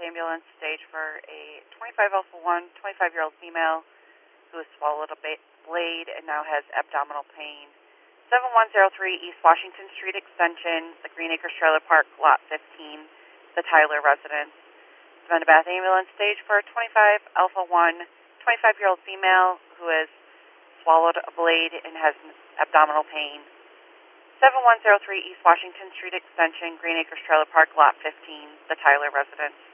ambulance stage for a 25 Alpha 1, 25-year-old female who has swallowed a blade and now has abdominal pain. 7103 East Washington Street Extension, the Green Acres Trailer Park, Lot 15, the Tyler residence. Savannah Bath ambulance stage for a 25 Alpha 1, 25-year-old female who has swallowed a blade and has abdominal pain. 7103 East Washington Street Extension, Green Acres Trailer Park, Lot 15, the Tyler residence.